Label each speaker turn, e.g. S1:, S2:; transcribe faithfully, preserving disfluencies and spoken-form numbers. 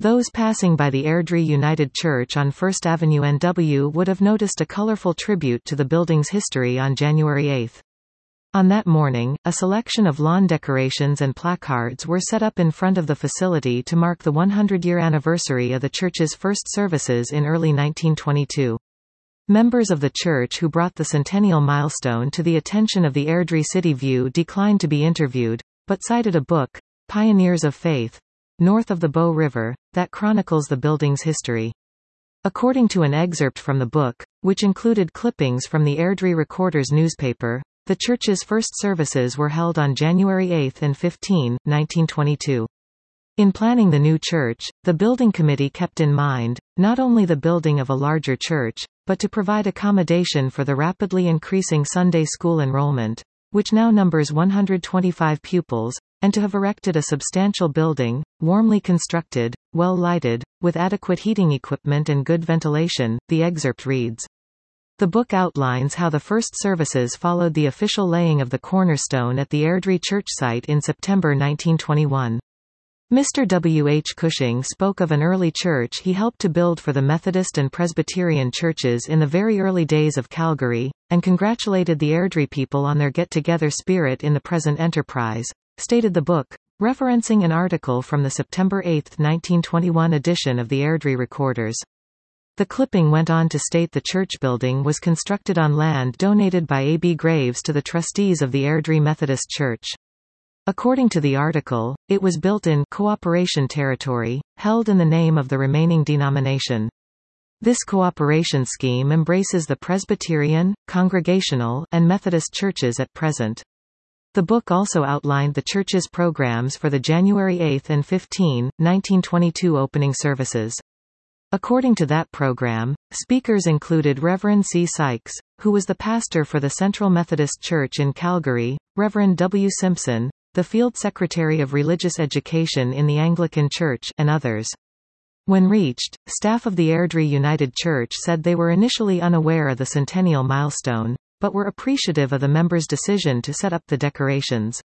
S1: Those passing by the Airdrie United Church on First Avenue N W would have noticed a colorful tribute to the building's history on January eighth. On that morning, a selection of lawn decorations and placards were set up in front of the facility to mark the one hundred year anniversary of the church's first services in early nineteen twenty-two. Members of the church who brought the centennial milestone to the attention of the Airdrie City View declined to be interviewed, but cited a book, Pioneers of Faith, North of the Bow River, that chronicles the building's history. According to an excerpt from the book, which included clippings from the Airdrie Recorder's newspaper, the church's first services were held on January eighth and fifteenth, nineteen twenty-two. In planning the new church, the building committee kept in mind, not only the building of a larger church, but to provide accommodation for the rapidly increasing Sunday school enrollment, which now numbers one hundred twenty-five pupils, and to have erected a substantial building, warmly constructed, well lighted, with adequate heating equipment and good ventilation, the excerpt reads. The book outlines how the first services followed the official laying of the cornerstone at the Airdrie church site in September nineteen twenty-one. Mister W. H. Cushing spoke of an early church he helped to build for the Methodist and Presbyterian churches in the very early days of Calgary, and congratulated the Airdrie people on their get-together spirit in the present enterprise, stated the book, referencing an article from the September eighth, nineteen twenty-one edition of the Airdrie Recorders. The clipping went on to state the church building was constructed on land donated by A B Graves to the trustees of the Airdrie Methodist Church. According to the article, it was built in cooperation territory, held in the name of the remaining denomination. This cooperation scheme embraces the Presbyterian, Congregational, and Methodist churches at present. The book also outlined the church's programs for the January eighth and fifteenth, nineteen twenty-two opening services. According to that program, speakers included Reverend C. Sykes, who was the pastor for the Central Methodist Church in Calgary, Reverend W. Simpson, the Field Secretary of Religious Education in the Anglican Church, and others. When reached, staff of the Airdrie United Church said they were initially unaware of the centennial milestone, but were appreciative of the members' decision to set up the decorations.